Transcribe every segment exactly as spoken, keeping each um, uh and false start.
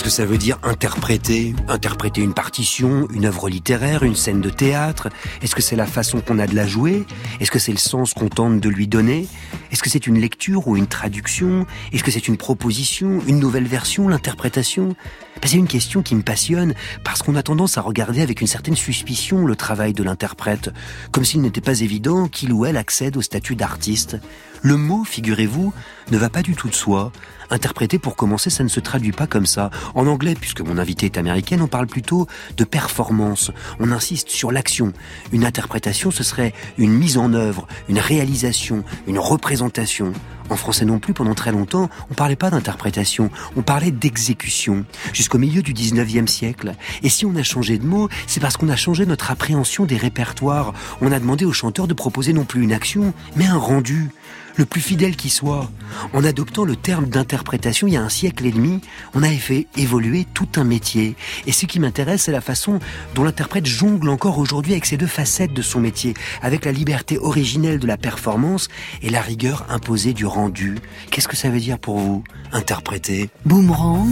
que ça veut dire interpréter? Interpréter une partition, une œuvre littéraire, une scène de théâtre? Est-ce que c'est la façon qu'on a de la jouer? Est-ce que c'est le sens qu'on tente de lui donner? Est-ce que c'est une lecture ou une traduction? Est-ce que c'est une proposition, une nouvelle version, l'interprétation? Ben, c'est une question qui me passionne, parce qu'on a tendance à regarder avec une certaine suspicion le travail de l'interprète, comme s'il n'était pas évident qu'il ou elle accède au statut d'artiste. Le mot, figurez-vous, ne va pas du tout de soi. Interpréter, pour commencer, ça ne se traduit pas comme ça. En anglais, puisque mon invitée est américaine, on parle plutôt de performance. On insiste sur l'action. Une interprétation, ce serait une mise en œuvre, une réalisation, une représentation. En français non plus, pendant très longtemps, on parlait pas d'interprétation, on parlait d'exécution, jusqu'au milieu du dix-neuvième siècle. Et si on a changé de mot, c'est parce qu'on a changé notre appréhension des répertoires. On a demandé aux chanteurs de proposer non plus une action, mais un rendu, le plus fidèle qui soit. En adoptant le terme d'interprétation il y a un siècle et demi, on avait fait évoluer tout un métier. Et ce qui m'intéresse, c'est la façon dont l'interprète jongle encore aujourd'hui avec ces deux facettes de son métier, avec la liberté originelle de la performance et la rigueur imposée du rendu. Qu'est-ce que ça veut dire pour vous, interpréter? Boomerang.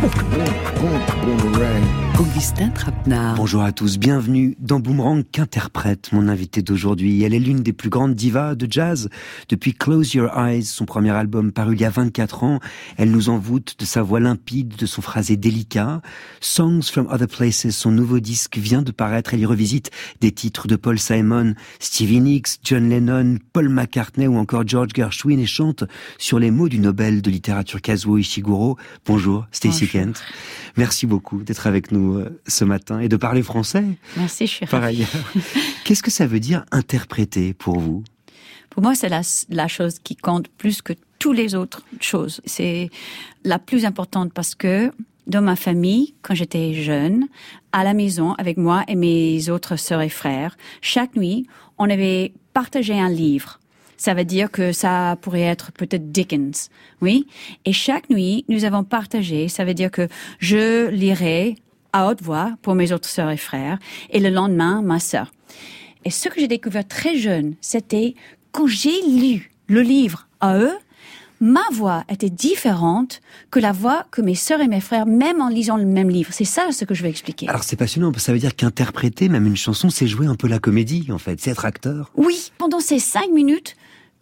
Augustin Trapenard. Bonjour à tous, bienvenue dans Boomerang qu'interprète mon invitée d'aujourd'hui. Elle est l'une des plus grandes divas de jazz. Depuis Close Your Eyes, son premier album paru il y a vingt-quatre ans, elle nous envoûte de sa voix limpide, de son phrasé délicat. Songs from Other Places, son nouveau disque vient de paraître. Elle y revisite des titres de Paul Simon, Stevie Nicks, John Lennon, Paul McCartney ou encore George Gershwin et chante sur les mots du Nobel de littérature Kazuo Ishiguro. Bonjour, Stacey Kent. Merci beaucoup d'être avec nous ce matin et de parler français. Merci, je suis par ravie. ailleurs. Qu'est-ce que ça veut dire interpréter pour vous? Pour moi, c'est la, la chose qui compte plus que toutes les autres choses. C'est la plus importante parce que dans ma famille, quand j'étais jeune, à la maison, avec moi et mes autres sœurs et frères, chaque nuit, on avait partagé un livre. Ça veut dire que ça pourrait être peut-être Dickens, oui. Et chaque nuit, nous avons partagé. Ça veut dire que je lirais à haute voix pour mes autres sœurs et frères, et le lendemain, ma sœur. Et ce que j'ai découvert très jeune, c'était quand j'ai lu le livre à eux, ma voix était différente que la voix que mes sœurs et mes frères, même en lisant le même livre. C'est ça ce que je veux expliquer. Alors c'est passionnant, ça veut dire qu'interpréter même une chanson, c'est jouer un peu la comédie, en fait, c'est être acteur. Oui, pendant ces cinq minutes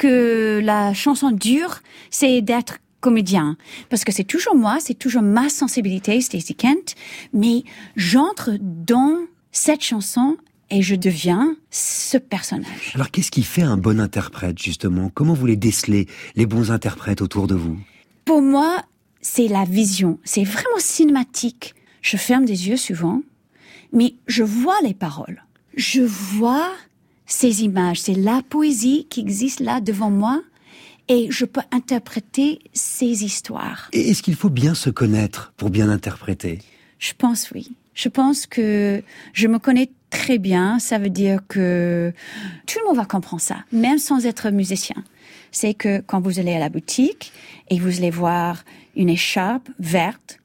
que la chanson dure, c'est d'être comédien. Parce que c'est toujours moi, c'est toujours ma sensibilité, Stacey Kent, mais j'entre dans cette chanson et je deviens ce personnage. Alors qu'est-ce qui fait un bon interprète, justement? Comment vous les décelez, les bons interprètes autour de vous? Pour moi, c'est la vision. C'est vraiment cinématique. Je ferme des yeux souvent, mais je vois les paroles. Je vois ces images. C'est la poésie qui existe là devant moi et je peux interpréter ces histoires. Et est-ce qu'il faut bien se connaître pour bien interpréter? Je pense oui. Je pense que je me connais très bien. Ça veut dire que tout le monde va comprendre ça, même sans être musicien. C'est que quand vous allez à la boutique et vous allez voir une écharpe verte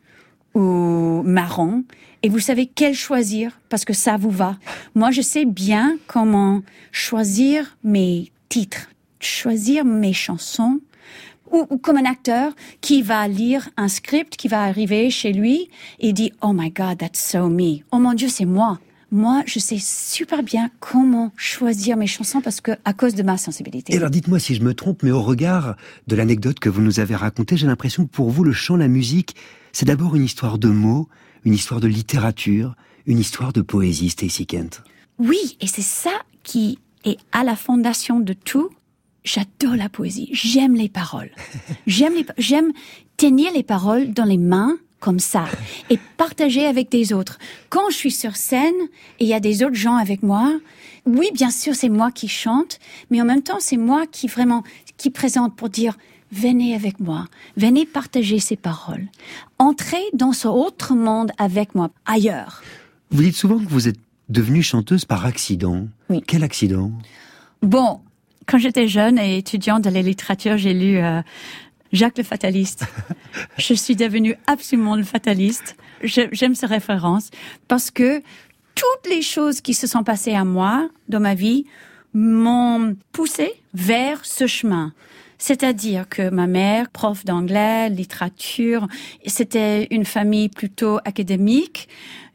ou marron, et vous savez quelle choisir parce que ça vous va. Moi, je sais bien comment choisir mes titres, choisir mes chansons. Ou, ou comme un acteur qui va lire un script, qui va arriver chez lui et dit « Oh my God, that's so me. Oh mon Dieu, c'est moi. » Moi, je sais super bien comment choisir mes chansons parce que à cause de ma sensibilité. Et alors dites-moi si je me trompe, mais au regard de l'anecdote que vous nous avez racontée, j'ai l'impression que pour vous, le chant, la musique, c'est d'abord une histoire de mots, une histoire de littérature, une histoire de poésie, Stacey Kent. Oui, et c'est ça qui est à la fondation de tout. J'adore la poésie. J'aime les paroles. J'aime les, j'aime tenir les paroles dans les mains comme ça et partager avec des autres. Quand je suis sur scène et il y a des autres gens avec moi, oui, bien sûr, c'est moi qui chante, mais en même temps, c'est moi qui vraiment, qui présente pour dire, venez avec moi, venez partager ces paroles. Entrez dans ce autre monde avec moi, ailleurs. Vous dites souvent que vous êtes devenue chanteuse par accident. Oui. Quel accident? Bon, quand j'étais jeune et étudiante de la littérature, j'ai lu euh, Jacques le Fataliste. Je suis devenue absolument le fataliste. Je, j'aime ces références parce que toutes les choses qui se sont passées à moi dans ma vie m'ont poussée vers ce chemin. C'est-à-dire que ma mère, prof d'anglais, littérature, c'était une famille plutôt académique.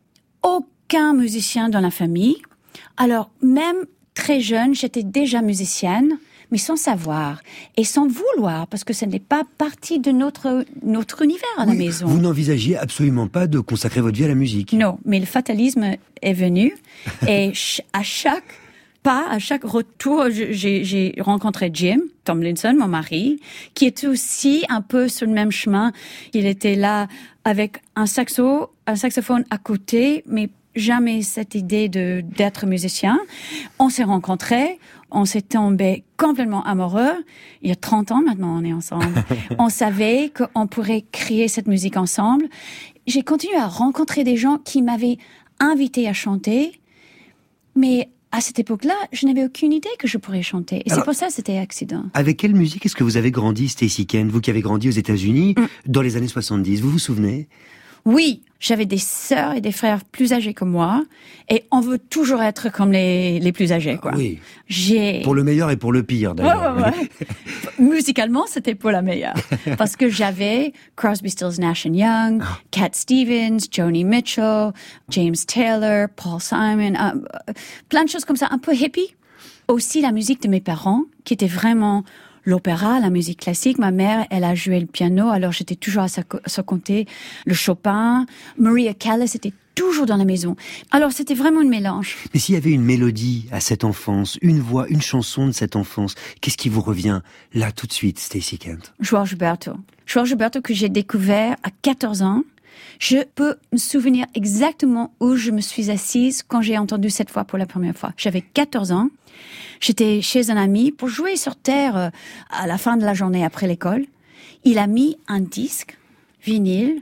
Aucun musicien dans la famille. Alors, même très jeune, j'étais déjà musicienne, mais sans savoir et sans vouloir, parce que ce n'est pas partie de notre, notre univers à oui, la maison. Vous n'envisagiez absolument pas de consacrer votre vie à la musique. Non, mais le fatalisme est venu et à chaque pas, à chaque retour, j'ai, j'ai rencontré Jim Tomlinson, mon mari, qui était aussi un peu sur le même chemin. Il était là avec un saxo, un saxophone à côté, mais jamais cette idée de d'être musicien. On s'est rencontrés, on s'est tombés complètement amoureux. Il y a trente ans maintenant, on est ensemble. On savait qu'on pourrait créer cette musique ensemble. J'ai continué à rencontrer des gens qui m'avaient invité à chanter, mais à cette époque-là, je n'avais aucune idée que je pourrais chanter. Et Alors, c'est pour ça que c'était accident. Avec quelle musique est-ce que vous avez grandi, Stacey Kent, vous qui avez grandi aux États-Unis mm. dans les années soixante-dix? Vous vous souvenez? Oui, j'avais des sœurs et des frères plus âgés que moi, et on veut toujours être comme les, les plus âgés, quoi. Oui. J'ai... Pour le meilleur et pour le pire, d'ailleurs. Ouais, ouais, ouais. Musicalement, c'était pour la meilleure. Parce que j'avais Crosby, Stills, Nash and Young, oh. Cat Stevens, Joni Mitchell, James Taylor, Paul Simon, euh, plein de choses comme ça, un peu hippie. Aussi la musique de mes parents, qui était vraiment l'opéra, la musique classique. Ma mère, elle a joué le piano, alors j'étais toujours à sa, à sa côté. Le Chopin, Maria Callas était toujours dans la maison. Alors c'était vraiment un mélange. Mais s'il y avait une mélodie à cette enfance, une voix, une chanson de cette enfance, qu'est-ce qui vous revient là tout de suite, Stacey Kent? Jorge Gilberto. Jorge Gilberto que j'ai découvert à quatorze ans. Je peux me souvenir exactement où je me suis assise quand j'ai entendu cette voix pour la première fois. J'avais quatorze ans. J'étais chez un ami pour jouer sur terre à la fin de la journée après l'école. Il a mis un disque, vinyle,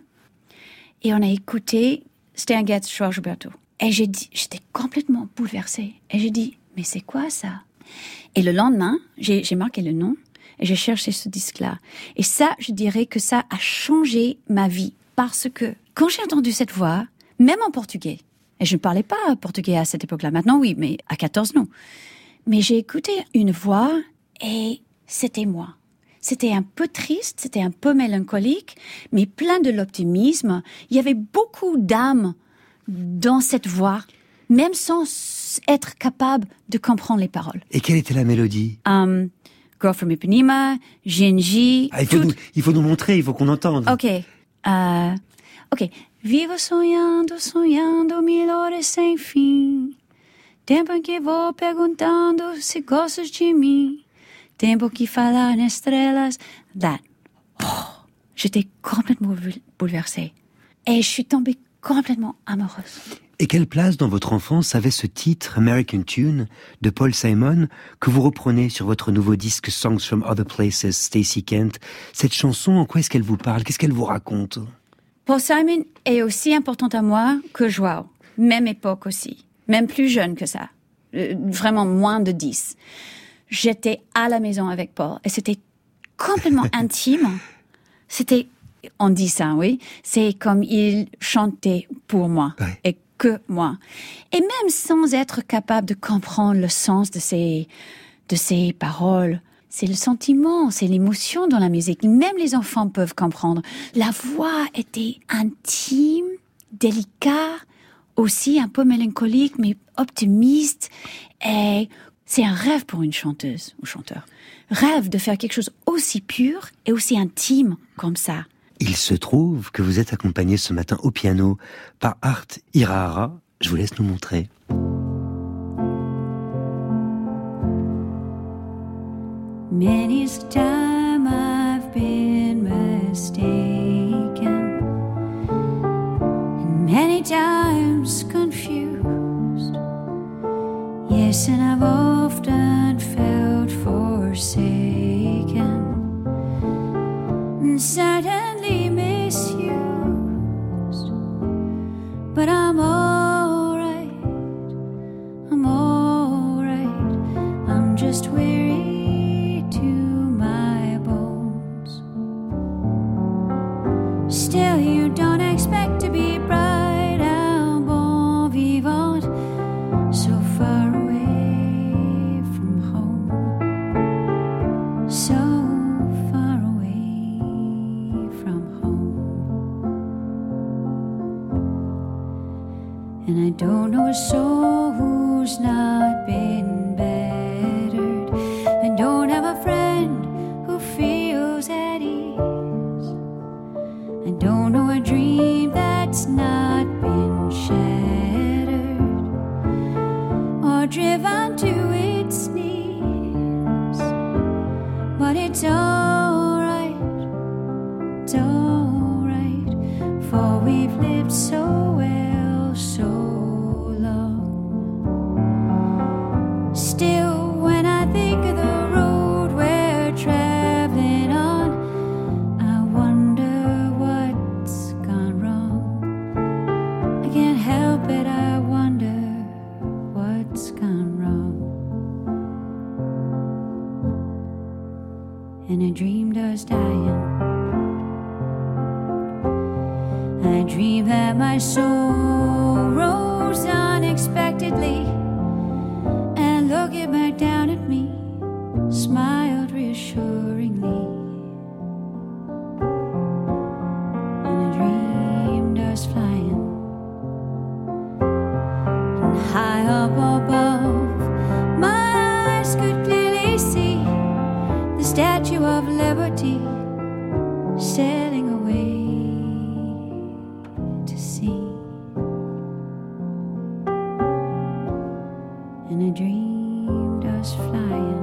et on a écouté Stan Getz, Jorge Gilberto. Et j'ai dit, j'étais complètement bouleversée. Et j'ai dit, mais c'est quoi ça? Et le lendemain, j'ai, j'ai marqué le nom et j'ai cherché ce disque-là. Et ça, je dirais que ça a changé ma vie. Parce que quand j'ai entendu cette voix, même en portugais, et je ne parlais pas portugais à cette époque-là, maintenant oui, mais à quatorze non. Mais j'ai écouté une voix et c'était moi. C'était un peu triste, c'était un peu mélancolique, mais plein de l'optimisme. Il y avait beaucoup d'âme dans cette voix, même sans être capable de comprendre les paroles. Et quelle était la mélodie? um, Girl from Ipanema, Genji... Ah, il, faut tout... nous, il faut nous montrer, il faut qu'on entende. Ok. Uh, ok. Vivo sonhando, sonhando milhores sem fim. Tempo em que vou perguntando se gostas de mim. Tempo que falar nas estrelas. That. Oh, j'étais complètement bouleversée. Et je suis tombée complètement amoureuse. Et quelle place dans votre enfance avait ce titre American Tune de Paul Simon que vous reprenez sur votre nouveau disque Songs from Other Places, Stacey Kent? Cette chanson, en quoi est-ce qu'elle vous parle? Qu'est-ce qu'elle vous raconte? Paul Simon est aussi importante à moi que Joao. Même époque aussi. Même plus jeune que ça. Euh, vraiment moins de dix. J'étais à la maison avec Paul et c'était complètement intime. C'était, on dit ça, oui. C'est comme il chantait pour moi. Ouais. Et que moi. Et même sans être capable de comprendre le sens de ces, de ces paroles, c'est le sentiment, c'est l'émotion dans la musique. Même les enfants peuvent comprendre. La voix était intime, délicate, aussi un peu mélancolique, mais optimiste. Et c'est un rêve pour une chanteuse ou chanteur. Rêve de faire quelque chose aussi pur et aussi intime comme ça. Il se trouve que vous êtes accompagné ce matin au piano par Art Hirahara. Je vous laisse nous montrer. Many's the time I've been mistaken, and many times confused. Yes, and I've often felt forsaken, and suddenly misused. But I'm alright, I'm alright, I'm just weary to my bones. Still you don't expect to be bright and bon vivant, so far away from home. So it's all right, it's all right, for we've lived so well, so long. Still, when I think of the road we're traveling on, I wonder what's gone wrong. I can't help it, I wonder what's gone wrong. And I dreamed I was dying. I dreamed that my soul rose unexpectedly and looking back down at me, smiled reassuringly. And I dreamed I was flying, and high up above, my eyes could clearly see the Statue of Liberty sailing away to sea. And I dreamed I was flying.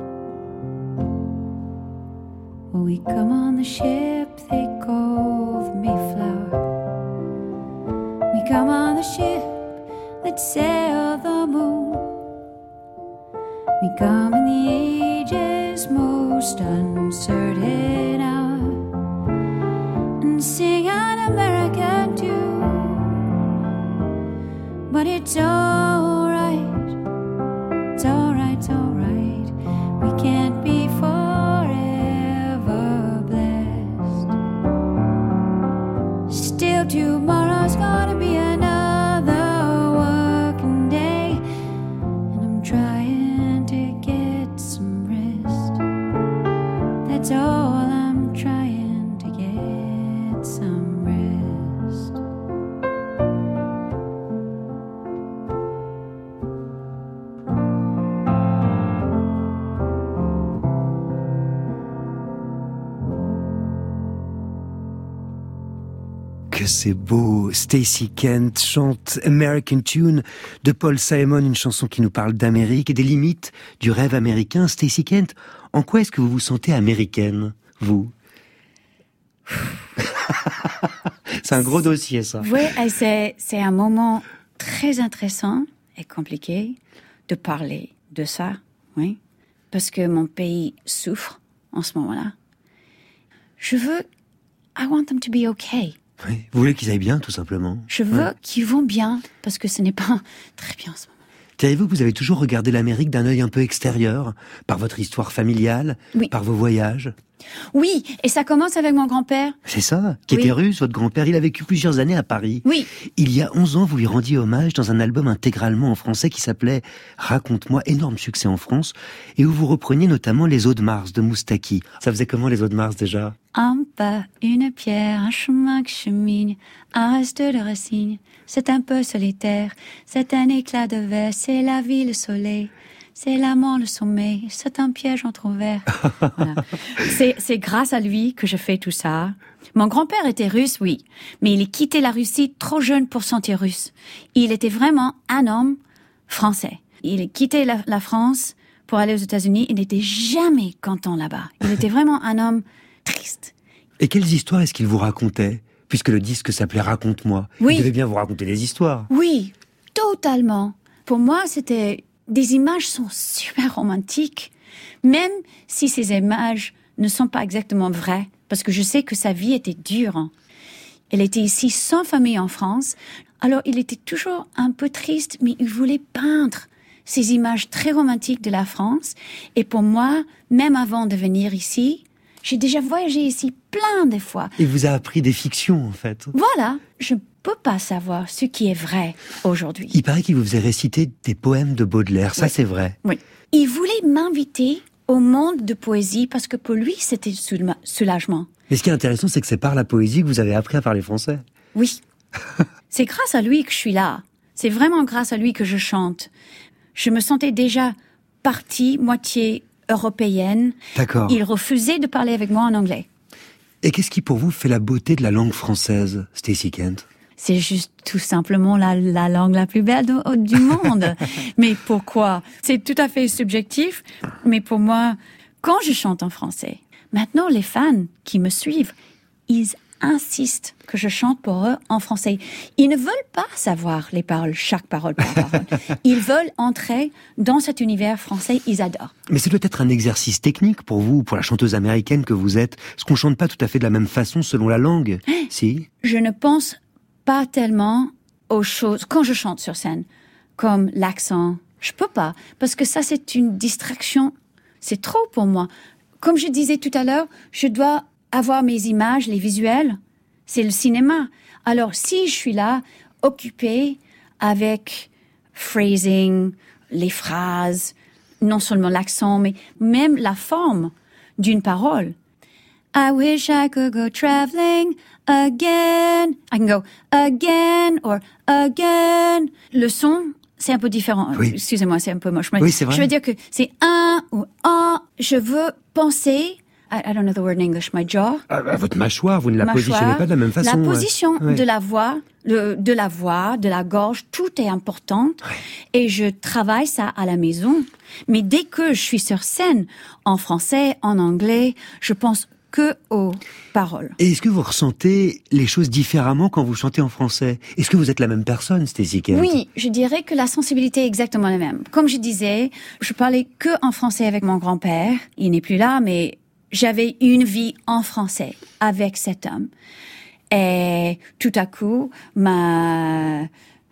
When we come on the ship they call the Mayflower, we come on the ship that sailed the moon, we come in the age's most uncertain hour and sing an American tune. But it's all right, it's all right, it's all right, we can't be forever blessed. Still tomorrow's gonna be another working day, and I'm trying to get some rest. That's all, I'm trying to get some rest. Que c'est beau. Stacey Kent chante American Tune de Paul Simon, une chanson qui nous parle d'Amérique et des limites du rêve américain. Stacey Kent, en quoi est-ce que vous vous sentez américaine, vous? C'est un gros dossier, ça. Oui, c'est, c'est un moment très intéressant et compliqué de parler de ça, oui, parce que mon pays souffre en ce moment-là. Je veux, I want them to be okay. Oui. Vous voulez qu'ils aillent bien, tout simplement? Je veux ouais. qu'ils vont bien, parce que ce n'est pas très bien en ce moment. Savez-vous que vous avez toujours regardé l'Amérique d'un œil un peu extérieur, par votre histoire familiale, oui. par vos voyages? Oui, et ça commence avec mon grand-père. C'est ça, qui oui. était russe, votre grand-père. Il a vécu plusieurs années à Paris. Oui. Il y a onze ans, vous lui rendiez hommage dans un album intégralement en français qui s'appelait « Raconte-moi », énorme succès en France, et où vous repreniez notamment les Eaux de Mars de Moustaki. Ça faisait comment les Eaux de Mars déjà? Un pas, une pierre, un chemin que chemine, un reste de racines, c'est un peu solitaire, c'est un éclat de verre, c'est la vie, le soleil. C'est l'amant, le sommeil, c'est un piège entrouvert. Voilà. C'est, c'est grâce à lui que je fais tout ça. Mon grand-père était russe, oui, mais il a quitté la Russie trop jeune pour sentir russe. Il était vraiment un homme français. Il a quitté la, la France pour aller aux États-Unis. Il n'était jamais content là-bas. Il était vraiment un homme triste. Et quelles histoires est-ce qu'il vous racontait? Puisque le disque s'appelait « Raconte-moi ». Oui. Il devait bien vous raconter des histoires. Oui, totalement. Pour moi, c'était... Des images sont super romantiques, même si ces images ne sont pas exactement vraies, parce que je sais que sa vie était dure. Hein. Elle était ici sans famille en France, alors il était toujours un peu triste, mais il voulait peindre ces images très romantiques de la France. Et pour moi, même avant de venir ici, j'ai déjà voyagé ici plein de fois. Il vous a appris des fictions, en fait. Voilà, je peux pas savoir ce qui est vrai aujourd'hui. Il paraît qu'il vous faisait réciter des poèmes de Baudelaire, ça oui. C'est vrai. Oui. Il voulait m'inviter au monde de poésie parce que pour lui, c'était soulagement. Mais ce qui est intéressant, c'est que c'est par la poésie que vous avez appris à parler français. Oui. C'est grâce à lui que je suis là. C'est vraiment grâce à lui que je chante. Je me sentais déjà partie, moitié européenne. D'accord. Il refusait de parler avec moi en anglais. Et qu'est-ce qui pour vous fait la beauté de la langue française, Stacey Kent? C'est juste tout simplement la, la langue la plus belle de, du monde. Mais pourquoi? C'est tout à fait subjectif. Mais pour moi, quand je chante en français, maintenant les fans qui me suivent, ils insistent que je chante pour eux en français. Ils ne veulent pas savoir les paroles, chaque parole par parole. Ils veulent entrer dans cet univers français, ils adorent. Mais ça doit être un exercice technique pour vous, pour la chanteuse américaine que vous êtes, parce qu'on chante pas tout à fait de la même façon selon la langue. Si. Je ne pense pas tellement aux choses, quand je chante sur scène, comme l'accent. Je peux pas, parce que ça c'est une distraction. C'est trop pour moi. Comme je disais tout à l'heure, je dois avoir mes images, les visuels, c'est le cinéma. Alors, si je suis là, occupée avec phrasing, les phrases, non seulement l'accent, mais même la forme d'une parole. I wish I could go traveling again. I can go again or again. Le son, c'est un peu différent. Oui. Excusez-moi, c'est un peu moche. Mais oui, c'est vrai. Je veux dire que c'est un ou un. Je veux penser... I, I don't know the word in English, my jaw. Ah, bah, votre mâchoire, vous ne la mâchoire, positionnez pas de la même façon. La position ouais. de la voix, le, de la voix, de la gorge, tout est important. Ouais. Et je travaille ça à la maison. Mais dès que je suis sur scène, en français, en anglais, je pense que aux paroles. Et est-ce que vous ressentez les choses différemment quand vous chantez en français? Est-ce que vous êtes la même personne, Stacey Kent? Oui, je dirais que la sensibilité est exactement la même. Comme je disais, je parlais que en français avec mon grand-père. Il n'est plus là, mais j'avais une vie en français avec cet homme. Et tout à coup, ma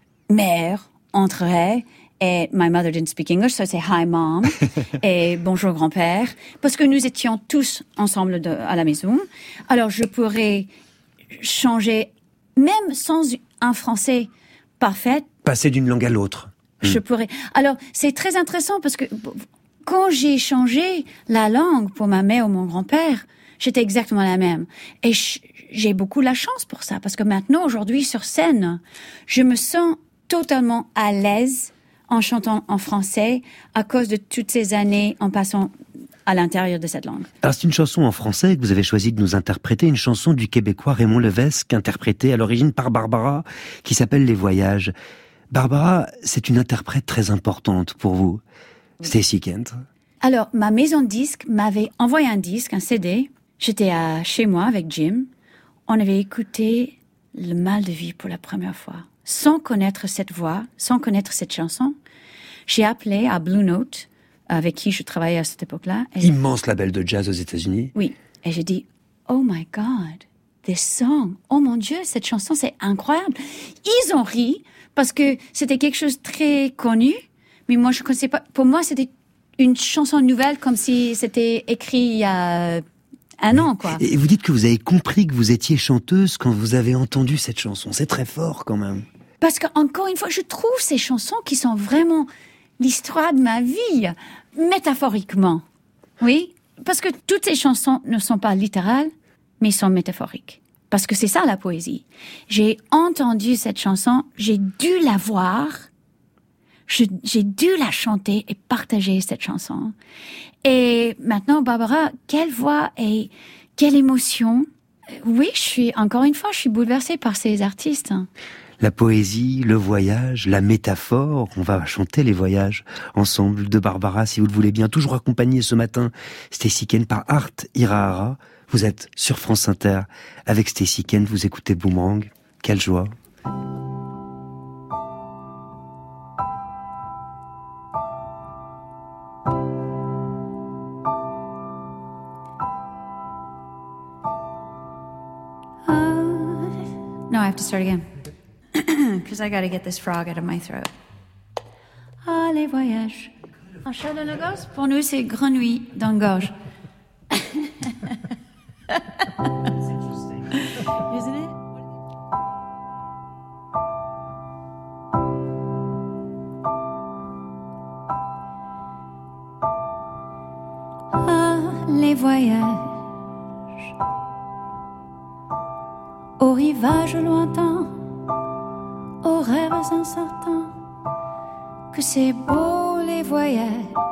mère entrait et my mother didn't speak English, so I say hi mom et bonjour grand-père, parce que nous étions tous ensemble de, à la maison. Alors je pourrais changer, même sans un français parfait. Passer d'une langue à l'autre. Je mmh. pourrais. Alors c'est très intéressant parce que quand j'ai changé la langue pour ma mère ou mon grand-père, j'étais exactement la même. Et j'ai beaucoup la chance pour ça, parce que maintenant, aujourd'hui, sur scène, je me sens totalement à l'aise en chantant en français à cause de toutes ces années en passant à l'intérieur de cette langue. Alors c'est une chanson en français que vous avez choisi de nous interpréter, une chanson du Québécois Raymond Levesque, interprétée à l'origine par Barbara, qui s'appelle Les Voyages. Barbara, c'est une interprète très importante pour vous. Stacey Kent. Alors, ma maison de disques m'avait envoyé un disque, un C D. J'étais à, chez moi avec Jim. On avait écouté Le Mal de Vie pour la première fois. Sans connaître cette voix, sans connaître cette chanson, j'ai appelé à Blue Note, avec qui je travaillais à cette époque-là. Et immense label de jazz aux États-Unis. Oui. Et j'ai dit, oh my God, this song. Oh mon Dieu, cette chanson, c'est incroyable. Ils ont ri parce que c'était quelque chose de très connu. Mais moi, je ne connaissais pas. Pour moi, c'était une chanson nouvelle, comme si c'était écrit il y a un an, quoi. Et vous dites que vous avez compris que vous étiez chanteuse quand vous avez entendu cette chanson. C'est très fort, quand même. Parce que, encore une fois, je trouve ces chansons qui sont vraiment l'histoire de ma vie, métaphoriquement. Oui? Parce que toutes ces chansons ne sont pas littérales, mais sont métaphoriques. Parce que c'est ça, la poésie. J'ai entendu cette chanson, j'ai dû la voir. Je, j'ai dû la chanter et partager cette chanson. Et maintenant, Barbara, quelle voix et quelle émotion. Oui, je suis, encore une fois, je suis bouleversée par ces artistes. La poésie, le voyage, la métaphore. On va chanter les voyages ensemble de Barbara, si vous le voulez bien. Toujours accompagnée ce matin, Stacey Kent, par Art Hirahara. Vous êtes sur France Inter avec Stacey Kent. Vous écoutez Boomerang. Quelle joie. No, I have to start again. Because I got to get this frog out of my throat. Ah, les voyages. En chat de la gorge, pour nous, c'est grenouille dans la gorge. Isn't it? Ah, les voyages. Aux rivages lointains, aux rêves incertains, que c'est beau les voyages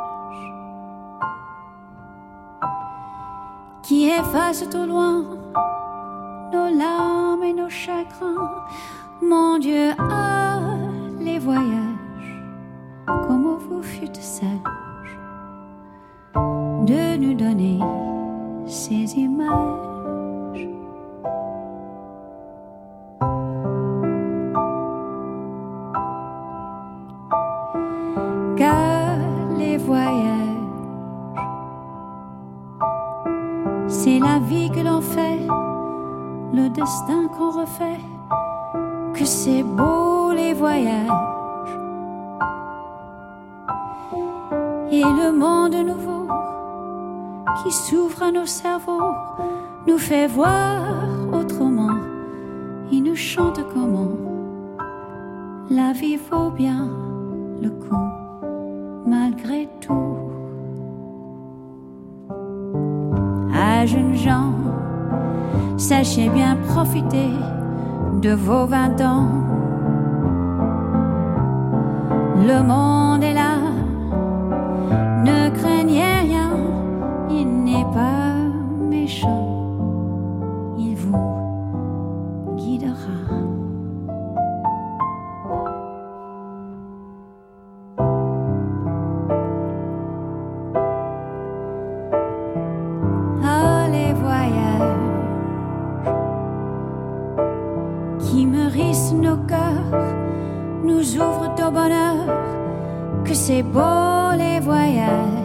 qui effacent au loin nos larmes et nos chagrins. Mon Dieu, ah, les voyages, comment vous fûtes sages de nous donner ces images. Car les voyages, c'est la vie que l'on fait, le destin qu'on refait, que c'est beau les voyages. Et le monde nouveau qui s'ouvre à nos cerveaux nous fait voir autrement. Il nous chante comment la vie vaut bien le coup, malgré tout. Ah, jeunes gens, sachez bien profiter de vos vingt ans. Le monde est là, ne craignez rien, il n'est pas méchant, il vous guidera. Ah, les voyages qui meurissent nos cœurs nous ouvrent au bonheur, que c'est beau les voyages.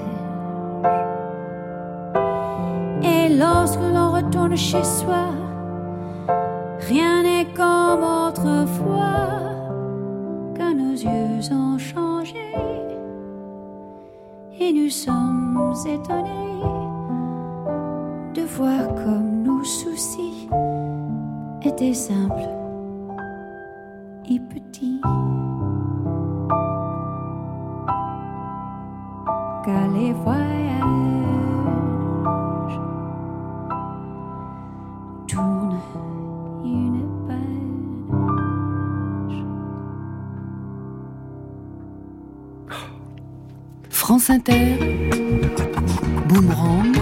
Et lorsque l'on retourne chez soi, rien n'est comme autrefois, car nos yeux ont changé et nous sommes étonnés de voir comme nos soucis étaient simples et petits. Car les voyages tournent une page. France Inter, Boomerang,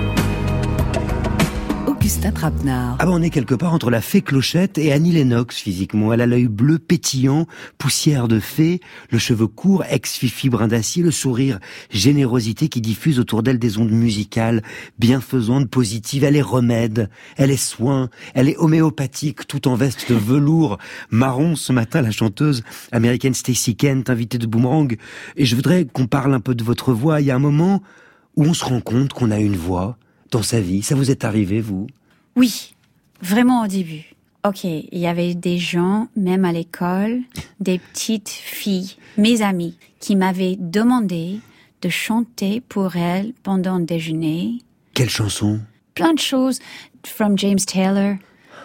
Augustin Trapenard. Ah ben on est quelque part entre la fée Clochette et Annie Lennox physiquement. Elle a l'œil bleu pétillant, poussière de fée, le cheveu court, ex-fifi brin d'acier, le sourire générosité qui diffuse autour d'elle des ondes musicales, bienfaisantes, positives. Elle est remède, elle est soin, elle est homéopathique, tout en veste de velours marron. Ce matin, la chanteuse américaine Stacey Kent, invitée de Boomerang. Et je voudrais qu'on parle un peu de votre voix. Il y a un moment où on se rend compte qu'on a une voix dans sa vie. Ça vous est arrivé, vous ? Oui, vraiment au début. Ok, il y avait des gens, même à l'école, des petites filles, mes amies, qui m'avaient demandé de chanter pour elles pendant le déjeuner. Quelle chanson ? Plein de choses, from James Taylor.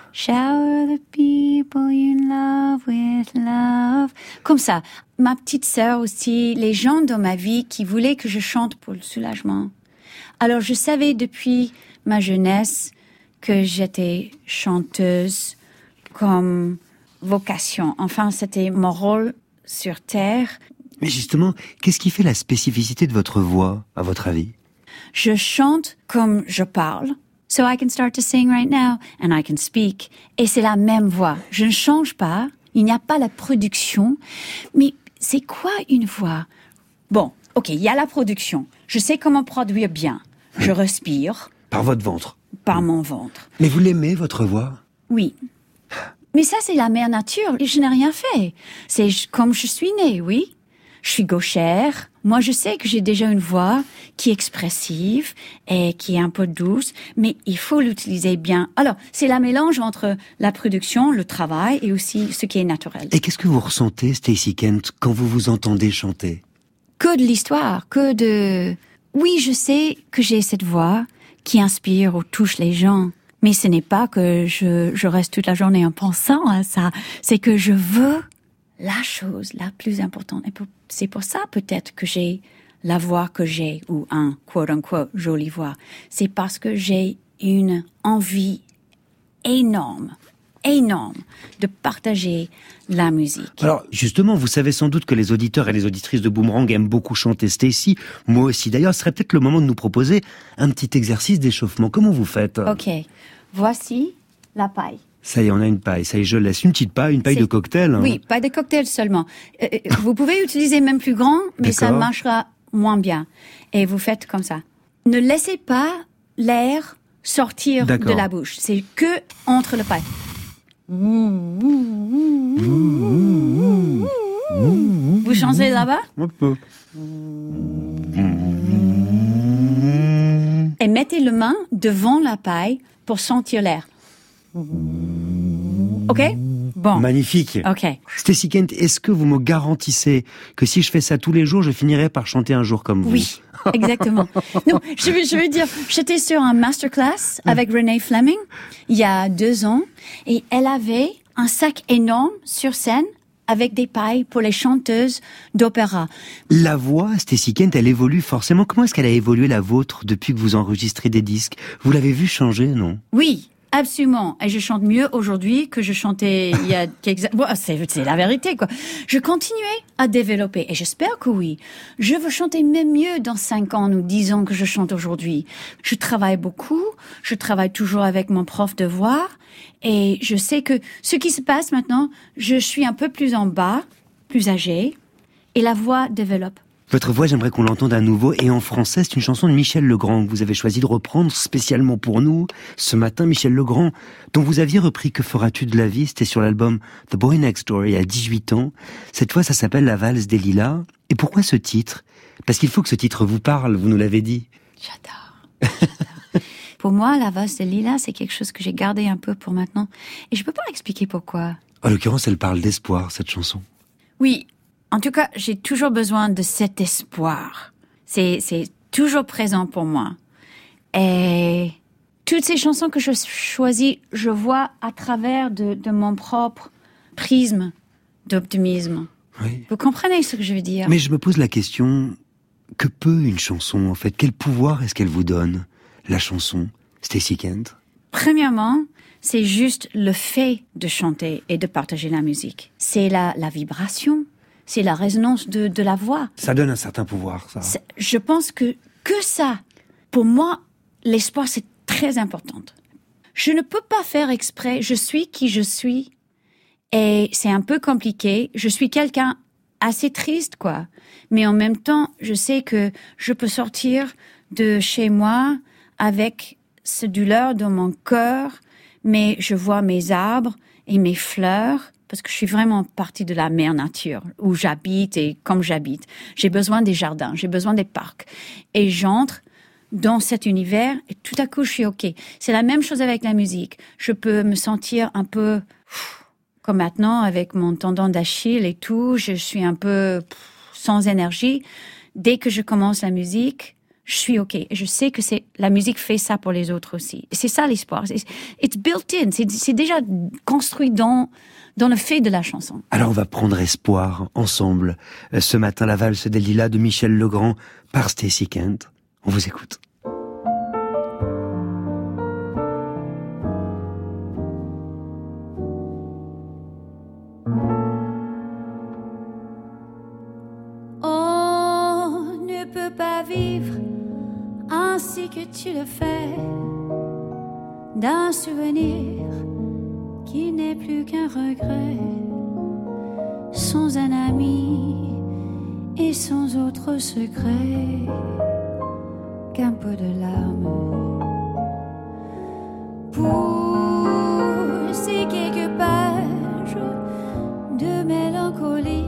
Shower the people you love with love. Comme ça. Ma petite sœur aussi, les gens dans ma vie qui voulaient que je chante pour le soulagement. Alors je savais depuis ma jeunesse que j'étais chanteuse comme vocation. Enfin, c'était mon rôle sur Terre. Mais justement, qu'est-ce qui fait la spécificité de votre voix, à votre avis ? Je chante comme je parle. So I can start to sing right now and I can speak. Et c'est la même voix. Je ne change pas. Il n'y a pas la production. Mais c'est quoi une voix ? Bon, ok, il y a la production. Je sais comment produire bien. Je respire. Par votre ventre ? Par mon ventre. Mais vous l'aimez, votre voix ? Oui. Mais ça, c'est la mère nature. Je n'ai rien fait. C'est comme je suis née, oui. Je suis gauchère. Moi, je sais que j'ai déjà une voix qui est expressive et qui est un peu douce, mais il faut l'utiliser bien. Alors, c'est la mélange entre la production, le travail et aussi ce qui est naturel. Et qu'est-ce que vous ressentez, Stacey Kent, quand vous vous entendez chanter ? Que de l'histoire, que de... Oui, je sais que j'ai cette voix qui inspire ou touche les gens. Mais ce n'est pas que je, je reste toute la journée en pensant à ça. C'est que je veux la chose la plus importante. Et c'est pour ça peut-être que j'ai la voix que j'ai, ou un quote-unquote jolie voix. C'est parce que j'ai une envie énorme, énorme de partager la musique. Alors, justement, vous savez sans doute que les auditeurs et les auditrices de Boomerang aiment beaucoup chanter Stacey. Moi aussi. D'ailleurs, ce serait peut-être le moment de nous proposer un petit exercice d'échauffement. Comment vous faites ? Ok. Voici la paille. Ça y est, on a une paille. Ça y est, je laisse une petite paille, une paille C'est... de cocktail. Hein. Oui, paille de cocktail seulement. Euh, vous pouvez utiliser même plus grand, mais D'accord. ça marchera moins bien. Et vous faites comme ça. Ne laissez pas l'air sortir D'accord. de la bouche. C'est que entre le paille. Vous chantez là-bas? Un peu. Et mettez le main devant la paille pour sentir l'air. OK? Bon. Magnifique. OK. Stacey Kent, est-ce que vous me garantissez que si je fais ça tous les jours, je finirai par chanter un jour comme vous? Oui, exactement. Non, je veux, je veux dire, j'étais sur un masterclass avec Renee Fleming il y a deux ans et elle avait un sac énorme sur scène avec des pailles pour les chanteuses d'opéra. La voix, Stacey Kent, elle évolue forcément. Comment est-ce qu'elle a évolué la vôtre depuis que vous enregistrez des disques? Vous l'avez vu changer, non? Oui, absolument. Et je chante mieux aujourd'hui que je chantais il y a quelques... Bon, c'est, c'est la vérité, quoi. Je continuais à développer et j'espère que oui. Je veux chanter même mieux dans cinq ans ou dix ans que je chante aujourd'hui. Je travaille beaucoup. Je travaille toujours avec mon prof de voix. Et je sais que ce qui se passe maintenant, je suis un peu plus en bas, plus âgée, et la voix développe. Votre voix, j'aimerais qu'on l'entende à nouveau. Et en français, c'est une chanson de Michel Legrand que vous avez choisi de reprendre spécialement pour nous. Ce matin, Michel Legrand, dont vous aviez repris Que feras-tu de la vie? C'était sur l'album The Boy Next Door, il y a dix-huit ans. Cette fois, ça s'appelle La valse des lilas. Et pourquoi ce titre? Parce qu'il faut que ce titre vous parle, vous nous l'avez dit. J'adore. J'adore. Pour moi, la valse des lilas, c'est quelque chose que j'ai gardé un peu pour maintenant. Et je peux pas expliquer pourquoi. En l'occurrence, elle parle d'espoir, cette chanson. Oui. En tout cas, j'ai toujours besoin de cet espoir. C'est, c'est toujours présent pour moi. Et toutes ces chansons que je choisis, je vois à travers de, de mon propre prisme d'optimisme. Oui. Vous comprenez ce que je veux dire? Mais je me pose la question, que peut une chanson, en fait? Quel pouvoir est-ce qu'elle vous donne, la chanson, Stacey Kent? Premièrement, c'est juste le fait de chanter et de partager la musique. C'est la, la vibration. C'est la résonance de, de la voix. Ça donne un certain pouvoir, ça. C'est, je pense que, que ça, pour moi, l'espoir, c'est très important. Je ne peux pas faire exprès. Je suis qui je suis. Et c'est un peu compliqué. Je suis quelqu'un assez triste, quoi. Mais en même temps, je sais que je peux sortir de chez moi avec cette douleur dans mon cœur, mais je vois mes arbres et mes fleurs, parce que je suis vraiment partie de la mère nature, où j'habite et comme j'habite. J'ai besoin des jardins, j'ai besoin des parcs. Et j'entre dans cet univers et tout à coup, je suis OK. C'est la même chose avec la musique. Je peux me sentir un peu, comme maintenant, avec mon tendon d'Achille et tout, je suis un peu sans énergie. Dès que je commence la musique, je suis OK. Et je sais que c'est, la musique fait ça pour les autres aussi. C'est ça l'espoir. C'est, it's built in. C'est, c'est déjà construit dans, dans le fait de la chanson. Alors on va prendre espoir ensemble. Ce matin, la valse des lilas de Michel Legrand par Stacey Kent. On vous écoute. On ne peut pas vivre ainsi que tu le fais, d'un souvenir qui n'est plus qu'un regret, sans un ami et sans autre secret qu'un peu de larmes pour ces quelques pages de mélancolie.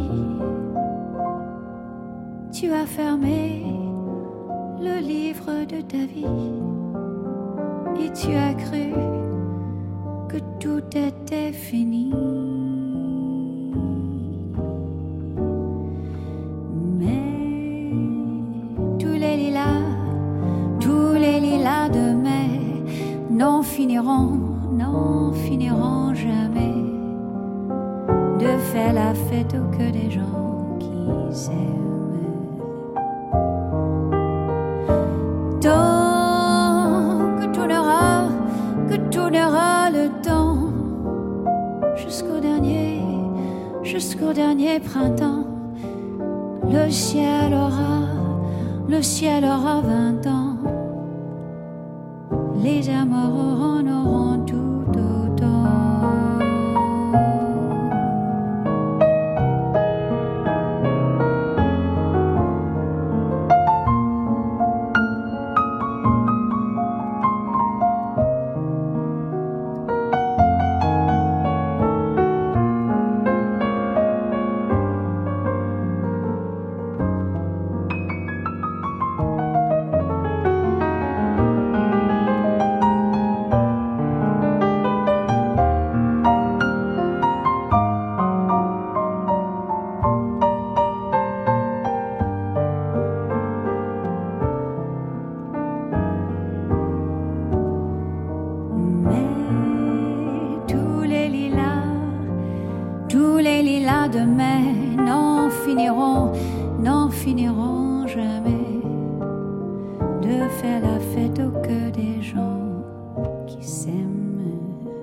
Tu as fermé le livre de ta vie et tu as cru que tout était fini. Mais tous les lilas, tous les lilas de mai n'en finiront, n'en finiront jamais de faire la fête aux que des gens qui s'aiment. Tant que tournera, que tournera le temps, jusqu'au dernier, jusqu'au dernier printemps, le ciel aura, le ciel aura vingt ans, les amoureux en auront tout autant. à demain n'en finiront, n'en finiront jamais de faire la fête au cœur des gens qui s'aiment.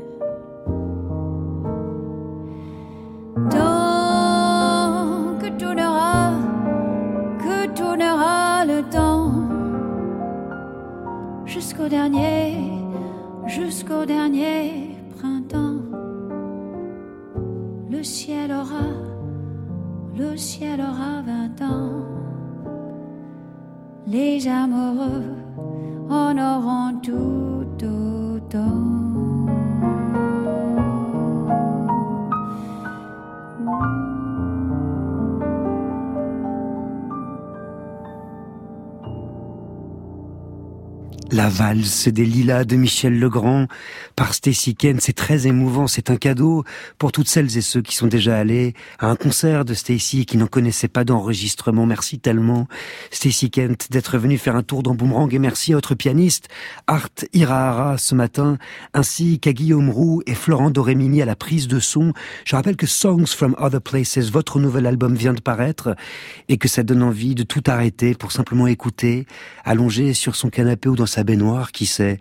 Tant que tournera, que tournera le temps, jusqu'au dernier, jusqu'au dernier printemps, le ciel aura, le ciel aura vingt ans. Les amoureux en auront tout autant. La valse des lilas de Michel Legrand par Stacey Kent, c'est très émouvant, c'est un cadeau pour toutes celles et ceux qui sont déjà allés à un concert de Stacey et qui n'en connaissaient pas d'enregistrement. Merci tellement Stacey Kent d'être venue faire un tour dans Boomerang, et merci à votre pianiste Art Hirahara ce matin, ainsi qu'à Guillaume Roux et Florent Doremini à la prise de son. Je rappelle que Songs from Other Places, votre nouvel album, vient de paraître et que ça donne envie de tout arrêter pour simplement écouter, allongé sur son canapé ou dans sa baignoire, qui sait,